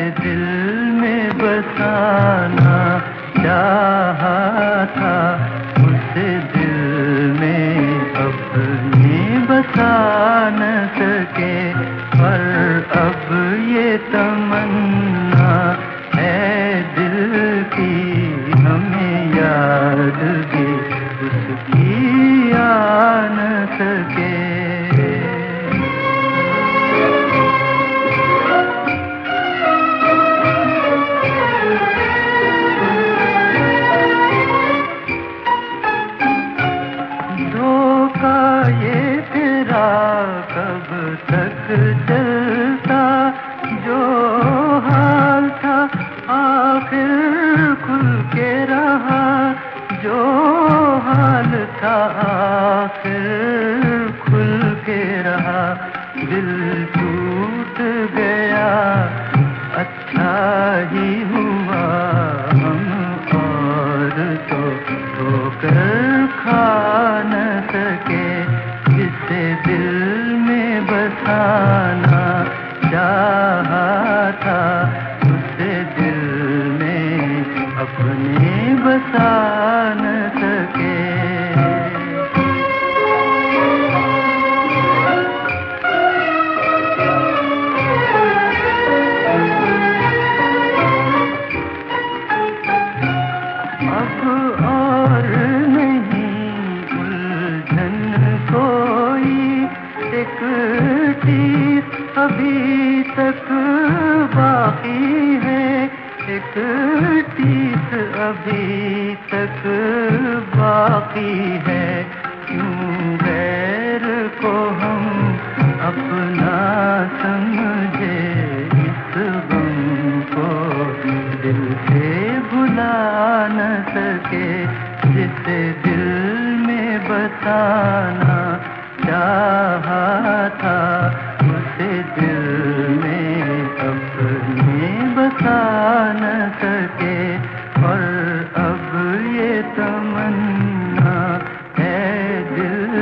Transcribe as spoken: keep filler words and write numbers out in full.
दिल में बसाना चाहा था, उसे दिल में अपने बसा न सके। पर अब ये तमन्ना है दिल की, हमें याद भी उसकी आ न सके। धोखा ये तेरा कब तक चलता, जो हाल था आखिर खुल के रहा, जो हाल था आखिर खुल के रहा। दिल टूट गया अच्छा ही हुआ, हम और तो ठोकर खा न सके। जिसे दिल में बसाना चाहा था, उसे दिल में अपने बसा न सके। अब और नहीं उलझन कोई, एक चीज अभी तक बाकी है, एक चीज अभी तक बाकी है। क्यों गैर को हम अपना समझे, इस गम को दिल से भुला न सके। जिसे दिल में बसाना चाहा था, उसे दिल में अपने बसा न सके। और अब ये तमन्ना है दिल